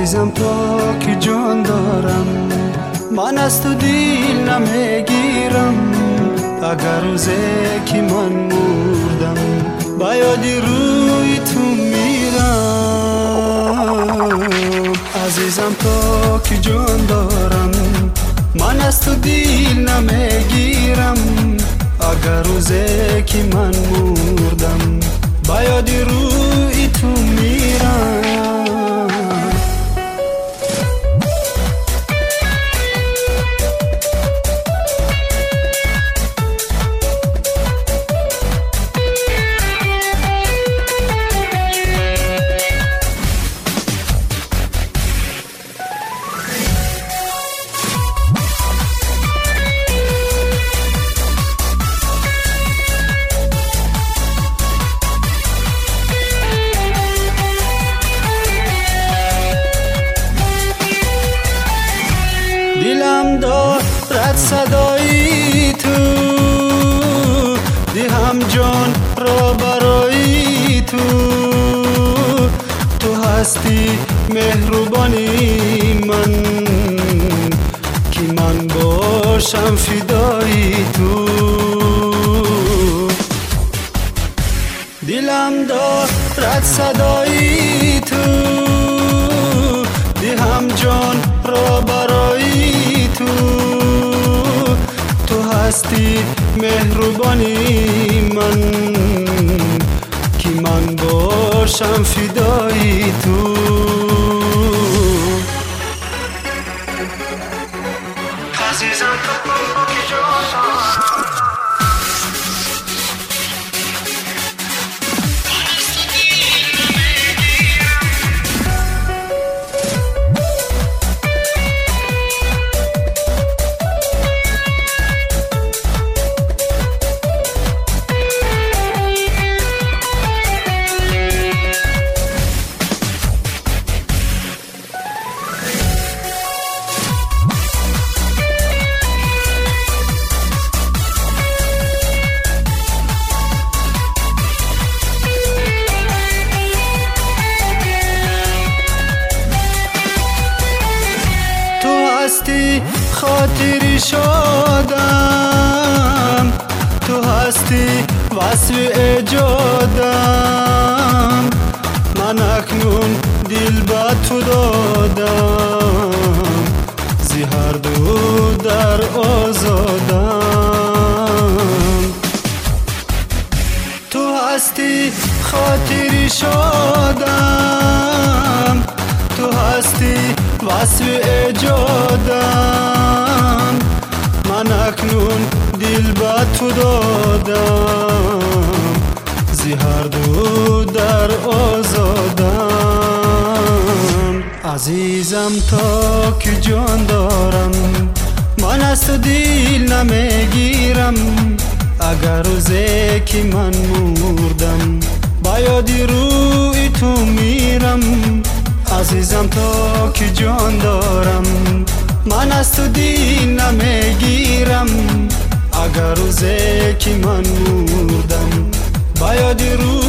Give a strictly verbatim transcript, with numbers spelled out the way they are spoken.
عزیزم تا که جان دارم، من از تو دل نمیگیرم. اگر روزی که من مردم با یادی روی تو میرم. عزیزم تا که جان دارم، من از تو دل نمیگیرم. اگر روزی که من مردم با یادی روی تو میرم. دلم دارد صدای تو، دهم جان را برای تو. تو هستی مهربانی من، که من باشم فدای تو. دلم دارد صدای تو، دهم جان را برای تو. تو هستی مهربانی من، که من باشم فدای تو. عزیزم تو که جان هستی خاطری شدم، تو هستی وصف ایجادم. من اکنون دل با تو دادم، زی هر دو در آزادم. تو هستی خاطری شدم، تو هستی وصف ایجادم. من اکنون دل با تو دادم، زی هر دو در آزادم. عزیزم تا که جان دارم، من از تو دل نمیگیرم. اگر روزی که من مردم با یادی روی تو میرم. عزیزم تا که جان دارم، من از تو دل نمیگیرم. اگر روزی که من مردم با یادی روی